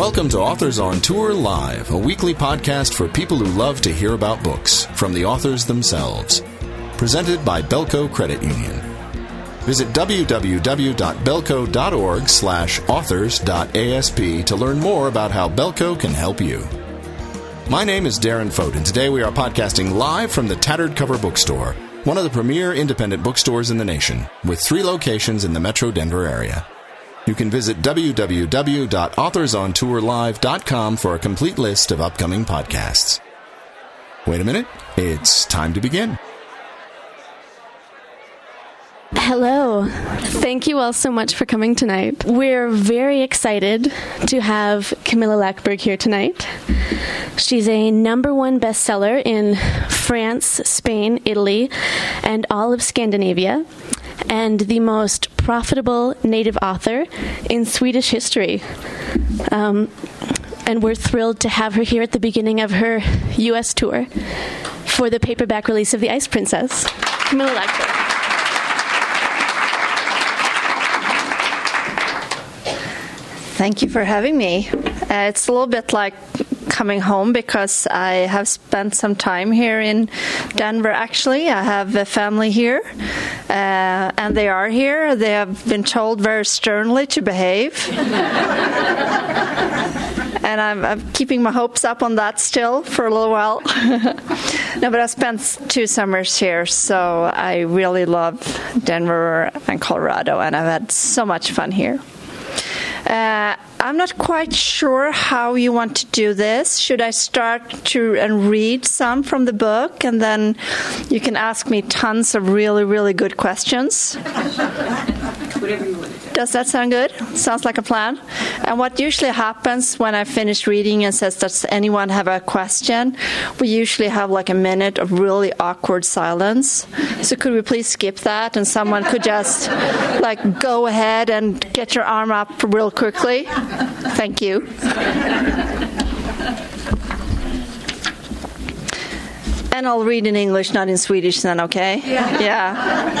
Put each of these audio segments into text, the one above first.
Welcome to Authors on Tour Live, a weekly podcast for people who love to hear about books from the authors themselves. Presented by Belco Credit Union. Visit www.belco.org/authors.asp to learn more about how Belco can help you. My name is Darren Fote, and today we are podcasting live from the Tattered Cover Bookstore, one of the premier independent bookstores in the nation, with 3 locations in the Metro Denver area. You can visit www.authorsontourlive.com for a complete list of upcoming podcasts. Wait a minute, it's time to begin. Hello. Thank you all so much for coming tonight. We're very excited to have Camilla Läckberg here tonight. She's a #1 bestseller in France, Spain, Italy, and all of Scandinavia, and the most profitable native author in Swedish history. And we're thrilled to have her here at the beginning of her U.S. tour for the paperback release of The Ice Princess. Camilla Läckberg. Thank you for having me. It's a little bit like coming home because I have spent some time here in Denver, actually. I have a family here, and they are here. They have been told very sternly to behave. And I'm keeping my hopes up on that still for a little while. No, but I spent 2 summers here, so I really love Denver and Colorado, and I've had so much fun here. I'm not quite sure how you want to do this. Should I start to read some from the book, and then you can ask me tons of really, really good questions? Whatever you want to do. Does that sound good? Sounds like a plan. And what usually happens when I finish reading and says, does anyone have a question? We usually have like a minute of really awkward silence. So could we please skip that, and someone could just like go ahead and get your arm up real quickly? Thank you. And I'll read in English, not in Swedish then, okay? Yeah.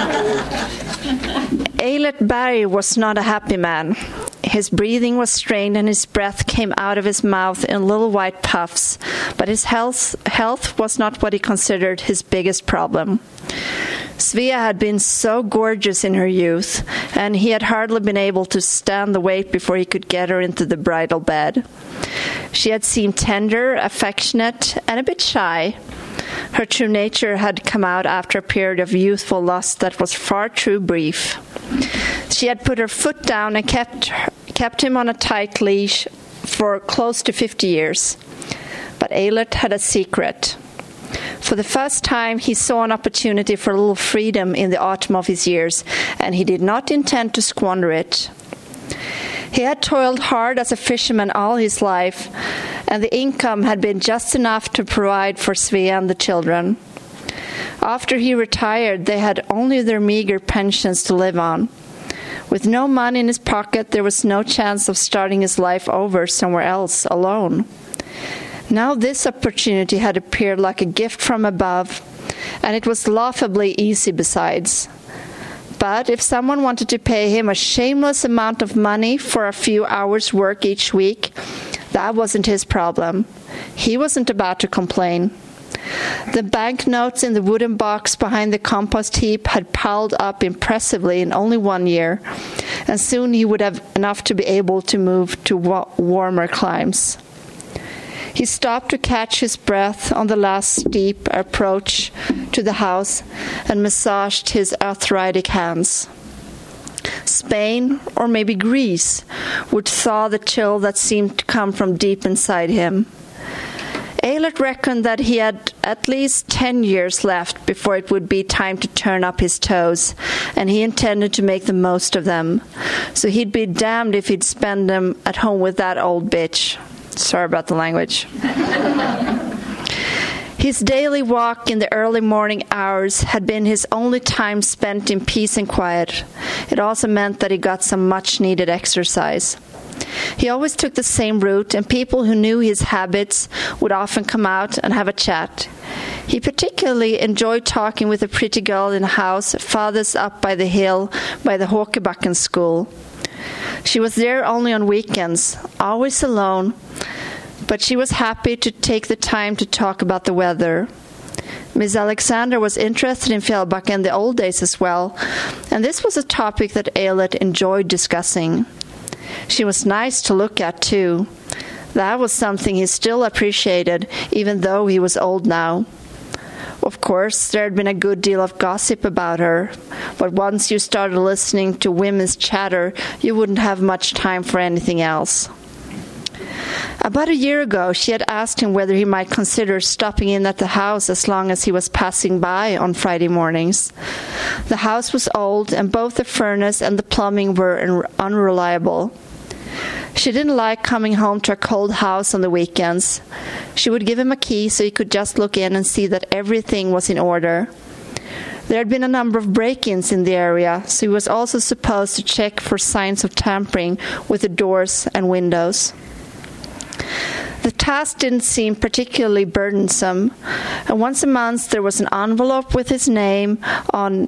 Eilert Berg was not a happy man. His breathing was strained and his breath came out of his mouth in little white puffs, but his health was not what he considered his biggest problem. Svea had been so gorgeous in her youth, and he had hardly been able to stand the weight before he could get her into the bridal bed. She had seemed tender, affectionate, and a bit shy. Her true nature had come out after a period of youthful lust that was far too brief. She had put her foot down and kept him on a tight leash for close to 50 years. But Eilert had a secret. For the first time, he saw an opportunity for a little freedom in the autumn of his years, and he did not intend to squander it. He had toiled hard as a fisherman all his life, and the income had been just enough to provide for Svea and the children. After he retired, they had only their meager pensions to live on. With no money in his pocket, there was no chance of starting his life over somewhere else alone. Now this opportunity had appeared like a gift from above, and it was laughably easy besides. But if someone wanted to pay him a shameless amount of money for a few hours' work each week, that wasn't his problem. He wasn't about to complain. The banknotes in the wooden box behind the compost heap had piled up impressively in only 1 year, and soon he would have enough to be able to move to warmer climes. He stopped to catch his breath on the last steep approach to the house and massaged his arthritic hands. Spain, or maybe Greece, would thaw the chill that seemed to come from deep inside him. Eilert reckoned that he had at least 10 years left before it would be time to turn up his toes, and he intended to make the most of them. So he'd be damned if he'd spend them at home with that old bitch. Sorry about the language. His daily walk in the early morning hours had been his only time spent in peace and quiet. It also meant that he got some much-needed exercise. He always took the same route, and people who knew his habits would often come out and have a chat. He particularly enjoyed talking with a pretty girl in a house farthest up by the hill by the Håkebacken school. She was there only on weekends, always alone, but she was happy to take the time to talk about the weather. Miss Alexander was interested in Fjällbacka in the old days as well, and this was a topic that Eilert enjoyed discussing. She was nice to look at, too. That was something he still appreciated, even though he was old now. Of course, there had been a good deal of gossip about her, but once you started listening to women's chatter, you wouldn't have much time for anything else. About a year ago, she had asked him whether he might consider stopping in at the house as long as he was passing by on Friday mornings. The house was old, and both the furnace and the plumbing were unreliable. She didn't like coming home to a cold house on the weekends. She would give him a key so he could just look in and see that everything was in order. There had been a number of break-ins in the area, so he was also supposed to check for signs of tampering with the doors and windows. The task didn't seem particularly burdensome, and once a month there was an envelope with his name on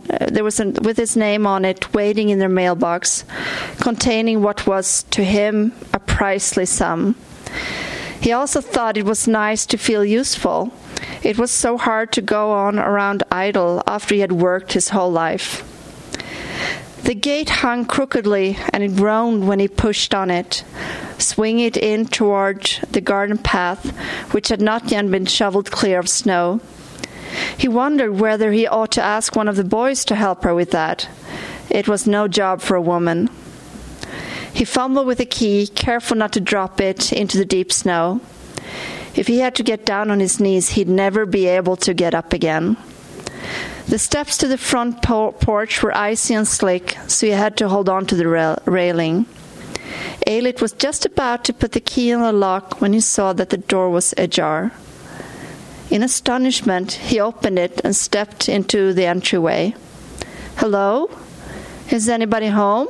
it waiting in their mailbox, containing what was to him a priceless sum. He also thought it was nice to feel useful. It was so hard to go on around idle after he had worked his whole life. The gate hung crookedly, and it groaned when he pushed on it, swinging it in toward the garden path, which had not yet been shoveled clear of snow. He wondered whether he ought to ask one of the boys to help her with that. It was no job for a woman. He fumbled with the key, careful not to drop it into the deep snow. If he had to get down on his knees, he'd never be able to get up again. The steps to the front porch were icy and slick, so he had to hold on to the railing. Eilert was just about to put the key in the lock when he saw that the door was ajar. In astonishment, he opened it and stepped into the entryway. "Hello? Is anybody home?"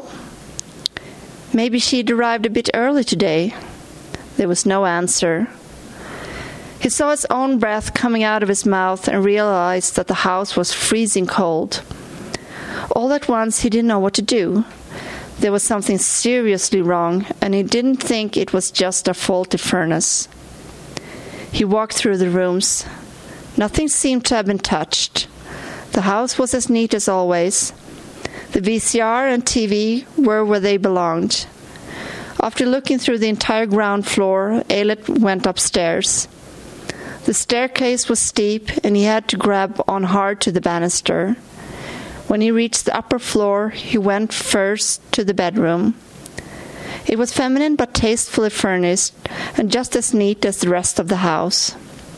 Maybe she'd arrived a bit early today. There was no answer. He saw his own breath coming out of his mouth and realized that the house was freezing cold. All at once, he didn't know what to do. There was something seriously wrong, and he didn't think it was just a faulty furnace. He walked through the rooms. Nothing seemed to have been touched. The house was as neat as always. The VCR and TV were where they belonged. After looking through the entire ground floor, Eilert went upstairs. The staircase was steep, and he had to grab on hard to the banister. When he reached the upper floor, he went first to the bedroom. It was feminine but tastefully furnished, and just as neat as the rest of the house.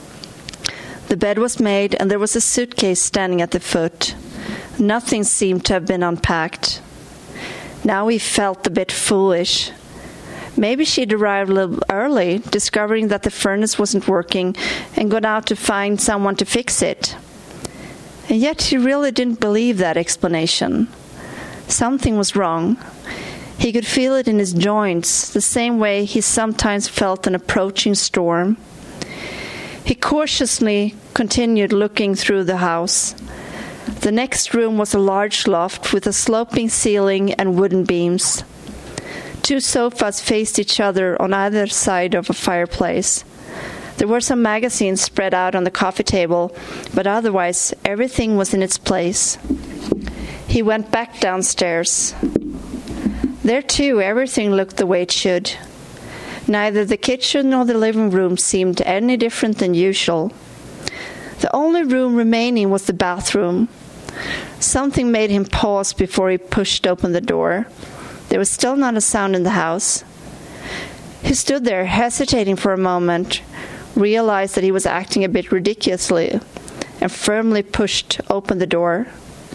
The bed was made, and there was a suitcase standing at the foot. Nothing seemed to have been unpacked. Now he felt a bit foolish. Maybe she'd arrived a little early, discovering that the furnace wasn't working, and gone out to find someone to fix it. And yet he really didn't believe that explanation. Something was wrong. He could feel it in his joints, the same way he sometimes felt an approaching storm. He cautiously continued looking through the house. The next room was a large loft with a sloping ceiling and wooden beams. 2 sofas faced each other on either side of a fireplace. There were some magazines spread out on the coffee table, but otherwise everything was in its place. He went back downstairs. There too, everything looked the way it should. Neither the kitchen nor the living room seemed any different than usual. The only room remaining was the bathroom. Something made him pause before he pushed open the door. There was still not a sound in the house. He stood there, hesitating for a moment, realized that he was acting a bit ridiculously, and firmly pushed open the door.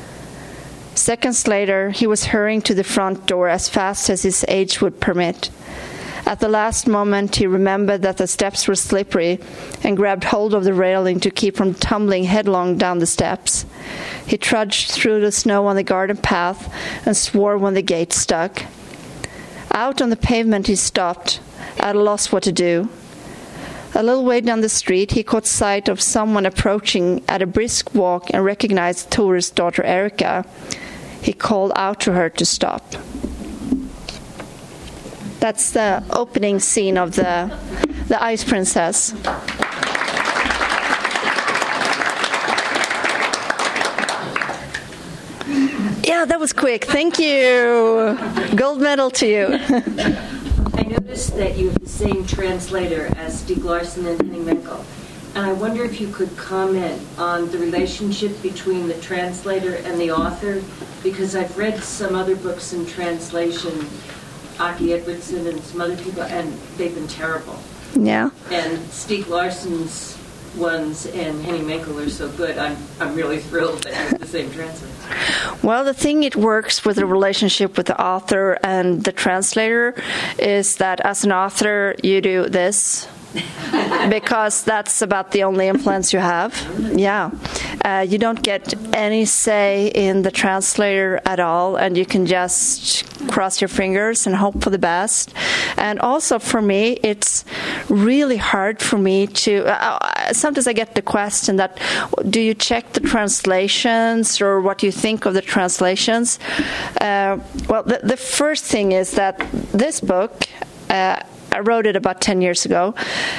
Seconds later, he was hurrying to the front door as fast as his age would permit. At the last moment, he remembered that the steps were slippery and grabbed hold of the railing to keep from tumbling headlong down the steps. He trudged through the snow on the garden path and swore when the gate stuck. Out on the pavement, he stopped, at a loss what to do. A little way down the street, he caught sight of someone approaching at a brisk walk and recognized Tore's daughter Erika. He called out to her to stop. That's the opening scene of the Ice Princess. Yeah, that was quick. Thank you. Gold medal to you. I noticed that you have the same translator as Stieg Larsson and Henning Mankell. And I wonder if you could comment on the relationship between the translator and the author, because I've read some other books in translation, Aki Edwardson and some other people, and they've been terrible. Yeah. And Stieg Larsson's ones and Henning Mankell are so good. I'm really thrilled that you have the same translator. Well, the thing it works with the relationship with the author and the translator is that as an author, you do this. Because that's about the only influence you have. Yeah. You don't get any say in the translator at all, and you can just cross your fingers and hope for the best. And also for me, it's really hard for me to... sometimes I get the question that, do you check the translations, or what do you think of the translations? Well, the first thing is that this book... I wrote it about 10 years ago.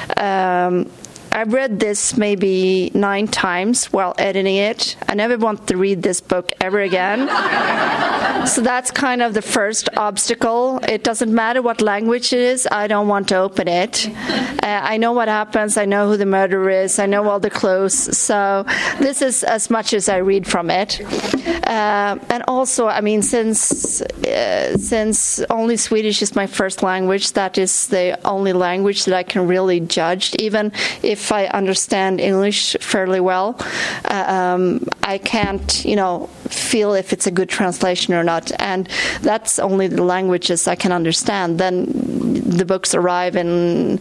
I read this maybe 9 times while editing it. I never want to read this book ever again. So that's kind of the first obstacle. It doesn't matter what language it is. I don't want to open it. I know what happens. I know who the murderer is. I know all the clues. So this is as much as I read from it. And also, I mean, since only Swedish is my first language, that is the only language that I can really judge. Even if I understand English fairly well, I can't, feel if it's a good translation or not. And that's only the languages I can understand. Then the books arrive in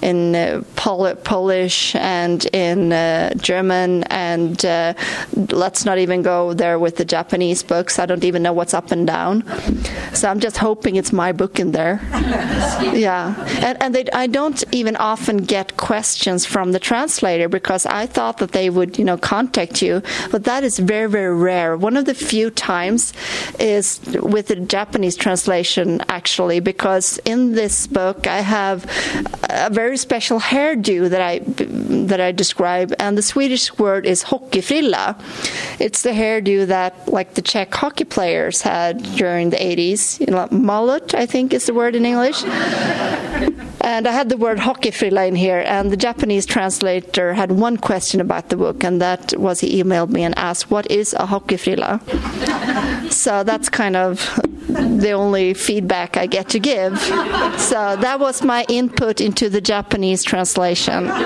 Polish and in German, and let's not even go there with the Japanese books. I don't even know what's up and down. So I'm just hoping it's my book in there. Yeah. And I don't even often get questions from the translator, because I thought that they would, contact you. But that is very, very rare. One of the few times is with the Japanese translation, actually, because in this book I have a very special hairdo that I describe, and the Swedish word is hockeyfrilla. It's the hairdo that, like, the Czech hockey players had during the 80s. Mullet, I think is the word in English. And I had the word hockeyfrilla in here, and the Japanese translator had one question about the book, and that was he emailed me and asked, what is a hockeyfrilla? So that's kind of the only feedback I get to give. So that was my input into the Japanese translation. Do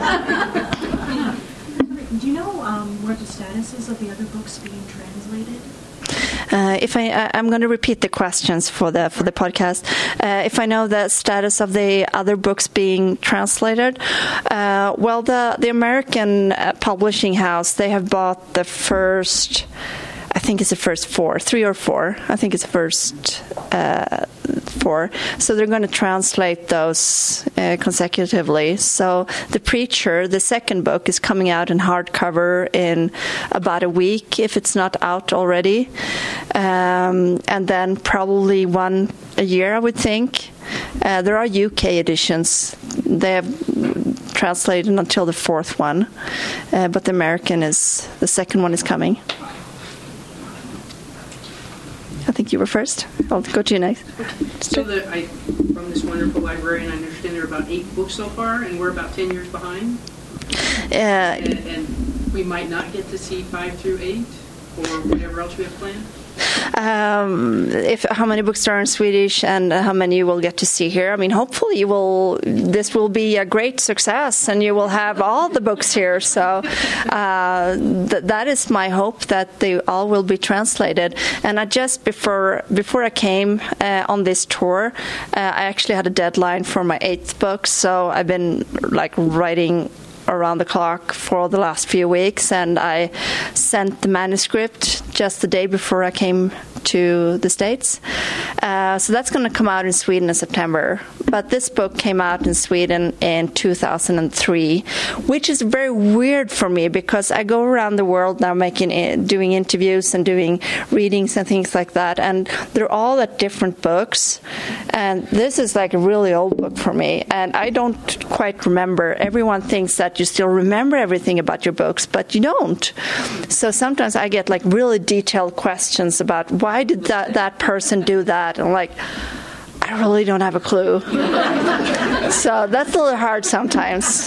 you know what the status is of the other books being translated? I'm going to repeat the questions for the podcast. If I know the status of the other books being translated, well, the American publishing house, they have bought the first. I think it's the first 4, 3 or 4. I think it's the first 4. So they're going to translate those consecutively. So The Preacher, the second book, is coming out in hardcover in about a week, if it's not out already. And then probably one a year, I would think. There are UK editions. They have translated until the 4th one. But the second one is coming. I think you were first. I'll go to you next. So from this wonderful librarian, I understand there are about 8 books so far, and we're about 10 years behind. And we might not get to see 5 through 8, or whatever else we have planned. How many books are in Swedish and how many you will get to see here. I mean, hopefully this will be a great success and you will have all the books here. So that is my hope, that they all will be translated. And I just before I came on this tour, I actually had a deadline for my 8th book. So I've been writing around the clock for the last few weeks, and I sent the manuscript just the day before I came to the States. So that's going to come out in Sweden in September. but this book came out in Sweden in 2003, which is very weird for me because I go around the world now doing interviews and doing readings and things like that, and they're all at different books, and this is like a really old book for me, and I don't quite remember. Everyone thinks that you still remember everything about your books, but you don't. So sometimes I get like really detailed questions about why did that person do that, and like, I really don't have a clue. So that's a little hard sometimes.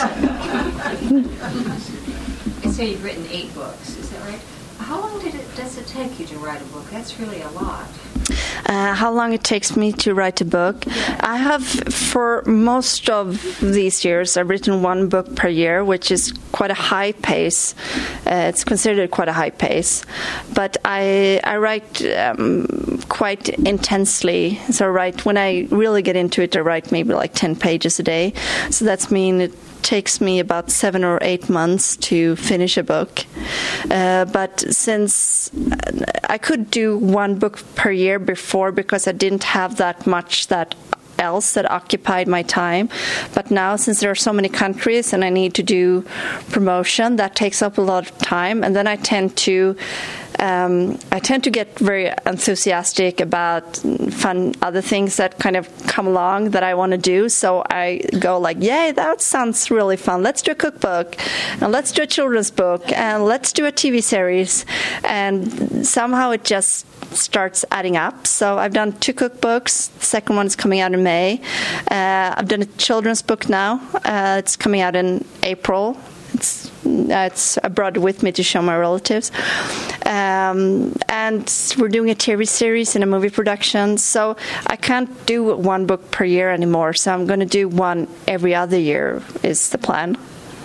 And so you've written 8 books, is that right? How long does it take you to write a book? That's really a lot. How long it takes me to write a book? I have, for most of these years, I've written 1 book per year, which is quite a high pace. It's considered quite a high pace. But I write quite intensely. So when I really get into it, I write maybe like 10 pages a day. So that's it takes me about 7 or 8 months to finish a book. But since I could do 1 book per year before because I didn't have that much else that occupied my time, but now since there are so many countries and I need to do promotion, that takes up a lot of time, and then I tend to get very enthusiastic about fun other things that kind of come along that I want to do. So I go like, yay, that sounds really fun. Let's do a cookbook, and let's do a children's book, and let's do a TV series. And somehow it just starts adding up. So I've done 2 cookbooks. The second one is coming out in May. I've done a children's book now. It's coming out in April. I brought it with me to show my relatives. And we're doing a TV series and a movie production. So I can't do 1 book per year anymore. So I'm going to do 1 every other year is the plan.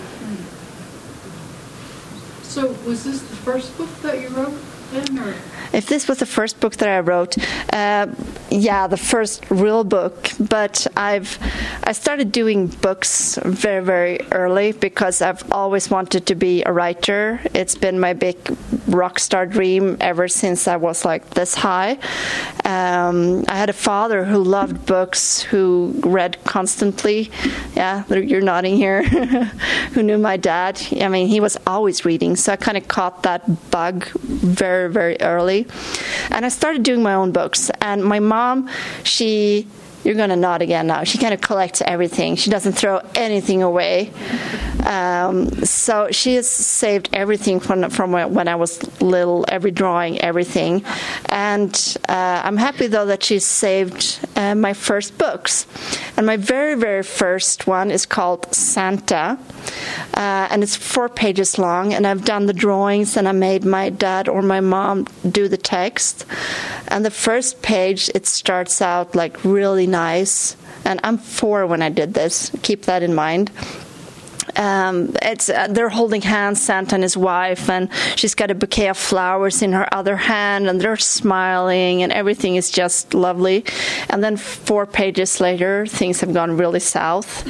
So was this the first book that you wrote then, or? If this was the first book that I wrote, the first real book. But I started doing books very, very early because I've always wanted to be a writer. It's been my big rock star dream ever since I was like this high. I had a father who loved books, who read constantly. Yeah, you're nodding here. Who knew my dad. I mean, he was always reading, so I kind of caught that bug very, very early. And I started doing my own books. And my mom, you're going to nod again now. She kind of collects everything. She doesn't throw anything away. So she has saved everything from when I was little, every drawing, everything. And I'm happy, though, that she's saved my first books. And my very, very first one is called Santa. And it's 4 pages long. And I've done the drawings, and I made my dad or my mom do the text. And the first page, it starts out like really nice. And I'm 4 when I did this. Keep that in mind. They're holding hands, Santa and his wife, and she's got a bouquet of flowers in her other hand, and they're smiling, and everything is just lovely. And then 4 pages later, things have gone really south.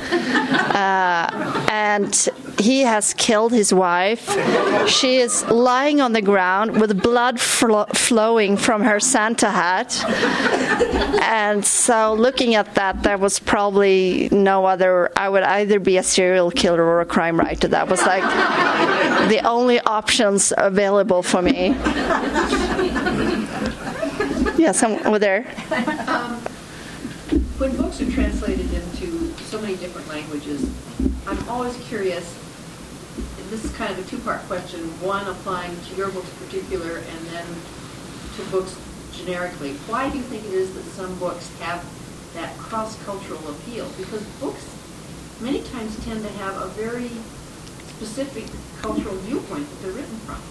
And he has killed his wife. She is lying on the ground with blood flowing from her Santa hat. And so looking at that, there was probably no other. I would either be a serial killer or a crime writer. That was like the only options available for me. Yes, over there. When books are translated into so many different languages, I'm always curious. This is kind of a 2-part question. One, applying to your books in particular, and then to books generically. Why do you think it is that some books have that cross-cultural appeal? Because books many times tend to have a very specific cultural viewpoint that they're written from.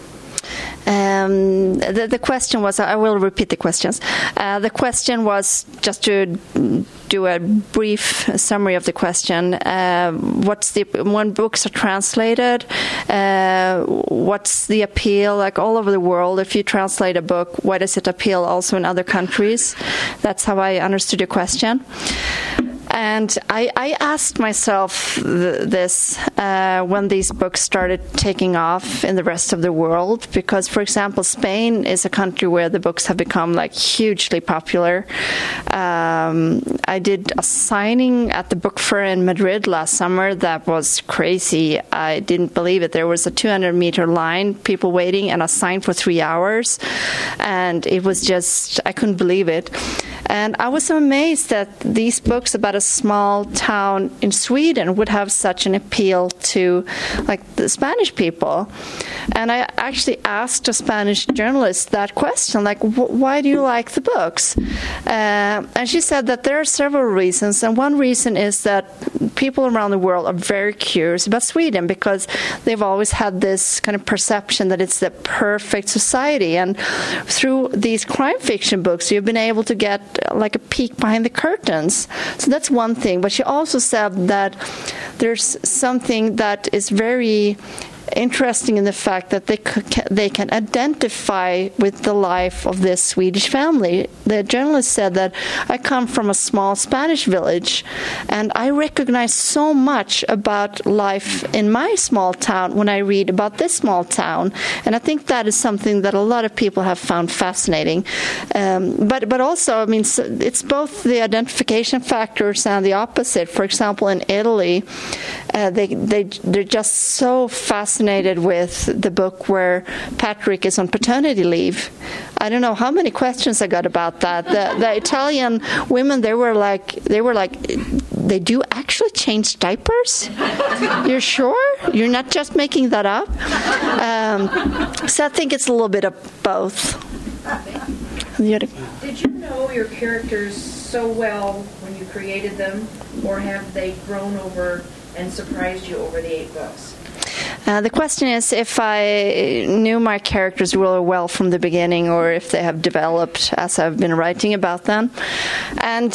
The question was, I will repeat the questions. The question was, just to do a brief summary of the question, when books are translated, what's the appeal, like all over the world, if you translate a book, why does it appeal also in other countries? That's how I understood your question. And I asked myself this when these books started taking off in the rest of the world, because, for example, Spain is a country where the books have become like hugely popular. I did a signing at the book fair in Madrid last summer that was crazy. I didn't believe it. There was a 200-meter line, people waiting, and a sign for 3 hours. And it was just, I couldn't believe it. And I was so amazed that these books about a small town in Sweden would have such an appeal to, like, the Spanish people. And I actually asked a Spanish journalist that question, like, why do you like the books? And she said that there are several reasons, and one reason is that people around the world are very curious about Sweden because they've always had this kind of perception that it's the perfect society. And through these crime fiction books, you've been able to get like a peek behind the curtains. So that's one thing. But she also said that there's something that is very interesting in the fact that they can identify with the life of this Swedish family. The journalist said that I come from a small Spanish village, and I recognize so much about life in my small town when I read about this small town. And I think that is something that a lot of people have found fascinating. But also, I mean, it's both the identification factors and the opposite. For example, in Italy, they're just so fascinated with the book where Patrick is on paternity leave. I don't know how many questions I got about that. The Italian women, they were like, they do actually change diapers? You're sure? You're not just making that up? So I think it's a little bit of both. Did you know your characters so well when you created them, or have they grown over and surprised you over the 8 books? The question is if I knew my characters really well from the beginning, or if they have developed as I've been writing about them. And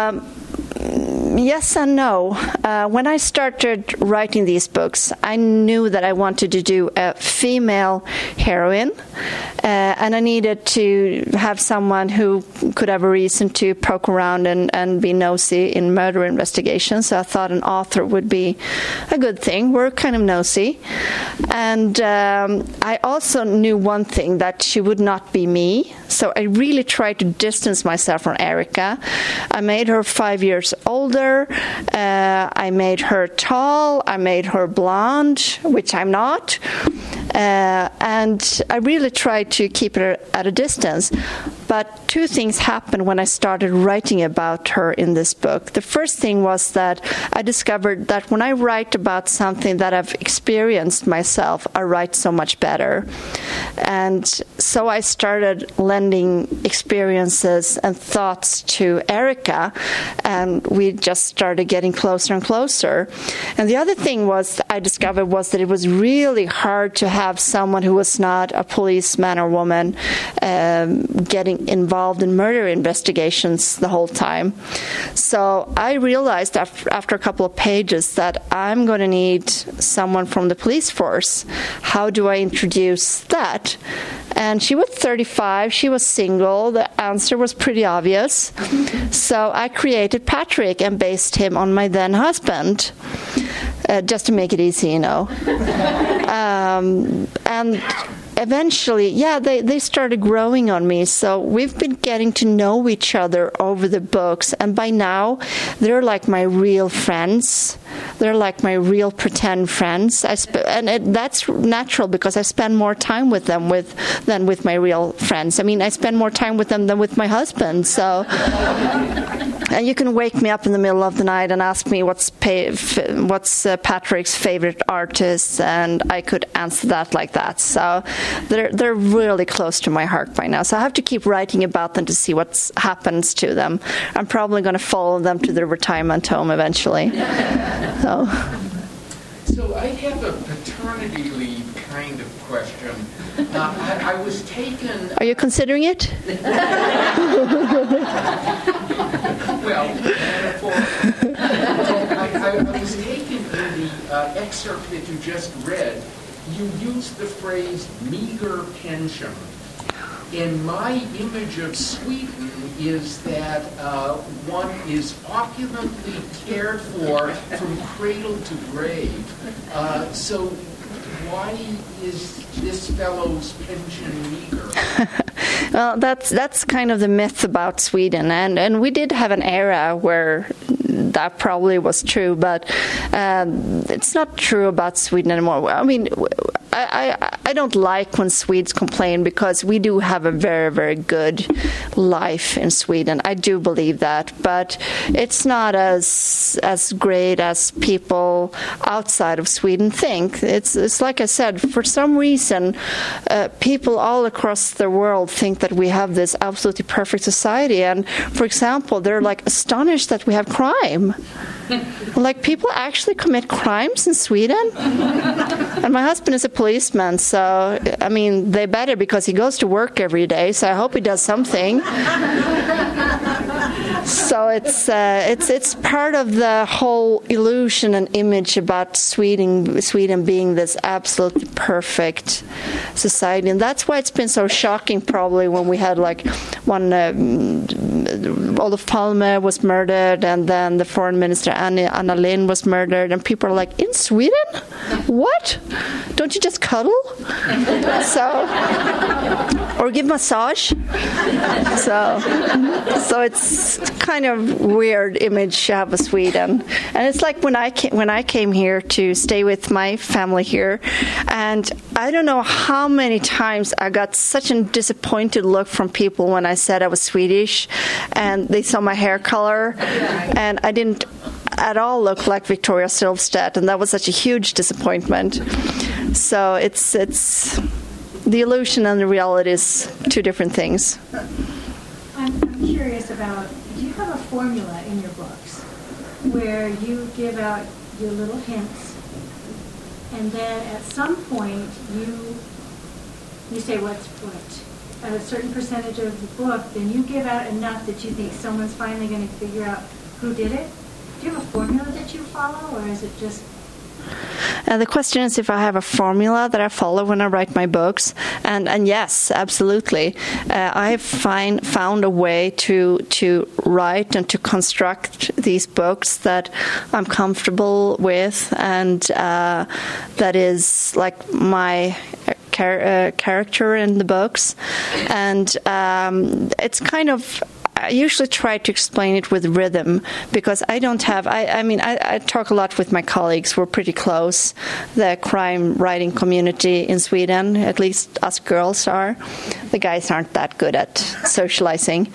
yes and no. When I started writing these books, I knew that I wanted to do a female heroine, and I needed to have someone who could have a reason to poke around and be nosy in murder investigations. So I thought an author would be a good thing. We're kind of nosy. And I also knew one thing, that she would not be me. So I really tried to distance myself from Erica. I made her 5 years older. I made her tall. I made her blonde, which I'm not. And I really tried to keep her at a distance. But 2 things happened when I started writing about her in this book. The first thing was that I discovered that when I write about something that I've experienced myself, I write so much better. And so I started lending experiences and thoughts to Erica, and we just started getting closer and closer. And the other thing I discovered was that it was really hard to have someone who was not a policeman or woman getting involved in murder investigations the whole time. So I realized after a couple of pages that I'm going to need someone from the police force. How do I introduce that? And she was 35. She was single. The answer was pretty obvious. So I created Patrick and based him on my then husband, just to make it easy, you know. And eventually, they started growing on me. So we've been getting to know each other over the books. And by now, they're like my real friends. They're like my real pretend friends. That's natural because I spend more time with them than with my real friends. I mean, I spend more time with them than with my husband. So, and you can wake me up in the middle of the night and ask me what's Patrick's favorite artist, and I could answer that like that. So they're really close to my heart by now. So I have to keep writing about them to see what happens to them. I'm probably going to follow them to their retirement home eventually. So I have a paternity leave kind of question. I was taken... Are you considering it? Well, I was taken in the excerpt that you just read. You used the phrase meager pension. And my image of Sweden is that one is opulently cared for from cradle to grave. So why is this fellow's pension meager? Well, that's kind of the myth about Sweden, and we did have an era where that probably was true, but it's not true about Sweden anymore. I mean, I don't like when Swedes complain, because we do have a very, very good life in Sweden. I do believe that, but it's not as great as people outside of Sweden think. It's like I said, for some reason, people all across the world think that we have this absolutely perfect society. And for example, they're like astonished that we have crime. Like, people actually commit crimes in Sweden. And my husband is a policeman, so I mean, they better, because he goes to work every day, so I hope he does something. So it's part of the whole illusion and image about Sweden being this absolutely perfect society, and that's why it's been so shocking. Probably when we had like one Olof Palme was murdered, and then the foreign minister Anna Lindh was murdered, and people are like, in Sweden? What? Don't you just cuddle? Or give massage? So it's kind of weird image of Sweden. And it's like when I came here to stay with my family here, and I don't know how many times I got such a disappointed look from people when I said I was Swedish, and they saw my hair color, and I didn't at all look like Victoria Silvstedt, and that was such a huge disappointment. So it's the illusion and the reality is two different things. I'm curious about, do you have a formula in your books where you give out your little hints, and then at some point you say what's what? At a certain percentage of the book, then you give out enough that you think someone's finally going to figure out who did it? Do you have a formula that you follow, or is it just... The question is if I have a formula that I follow when I write my books, and yes, absolutely. I found a way to write and to construct these books that I'm comfortable with, and that is like my character in the books, and it's kind of... I usually try to explain it with rhythm, because I don't have... I talk a lot with my colleagues. We're pretty close, the crime writing community in Sweden, at least us girls are. The guys aren't that good at socializing.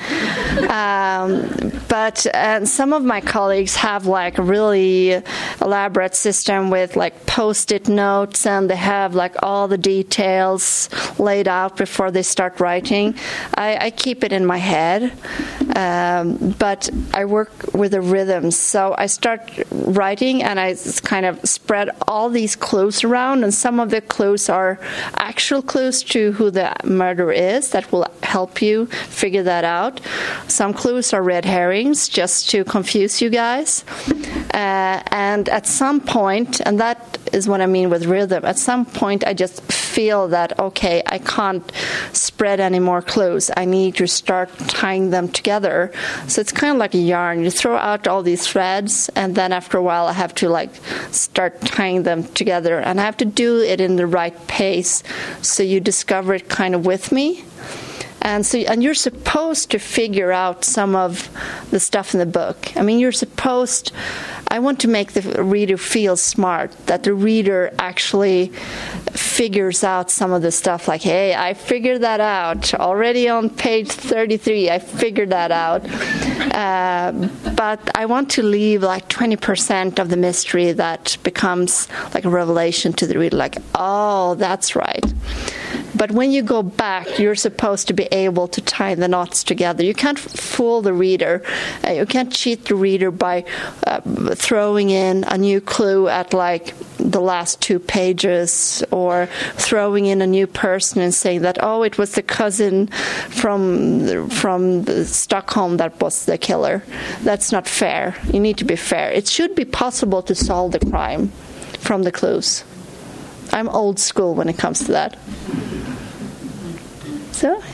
But some of my colleagues have like a really elaborate system with like Post-it notes, and they have like all the details laid out before they start writing. I keep it in my head. But I work with the rhythms. So I start writing, and I kind of spread all these clues around, and some of the clues are actual clues to who the murderer is that will help you figure that out. Some clues are red herrings, just to confuse you guys. And at some point, and that is what I mean with rhythm, at some point I just feel that, okay, I can't spread any more clues. I need to start tying them together. So it's kind of like a yarn. You throw out all these threads, and then after a while I have to like start tying them together, and I have to do it in the right pace so you discover it kind of with me. And you're supposed to figure out some of the stuff in the book. I mean, I want to make the reader feel smart, that the reader actually figures out some of the stuff, like, hey, I figured that out. Already on page 33, I figured that out. But I want to leave like 20% of the mystery that becomes like a revelation to the reader, like, oh, that's right. But when you go back, you're supposed to be able to tie the knots together. You can't fool the reader. You can't cheat the reader by throwing in a new clue at like the last 2 pages, or throwing in a new person and saying that, oh, it was the cousin from Stockholm that was the killer. That's not fair. You need to be fair. It should be possible to solve the crime from the clues. I'm old school when it comes to that. So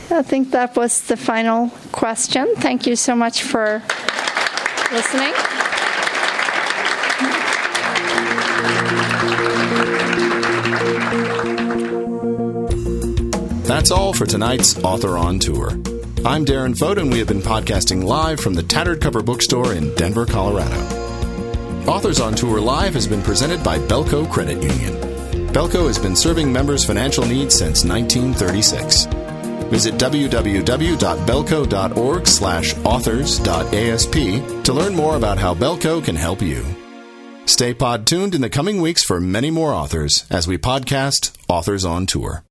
I think that was the final question. Thank you so much for listening. That's all for tonight's Author on Tour. I'm Darren Fote, and we have been podcasting live from the Tattered Cover Bookstore in Denver, Colorado. Authors on Tour Live has been presented by Belco Credit Union. Belco has been serving members' financial needs since 1936. Visit www.belco.org/authors.asp to learn more about how Belco can help you. Stay pod tuned in the coming weeks for many more authors as we podcast Authors on Tour.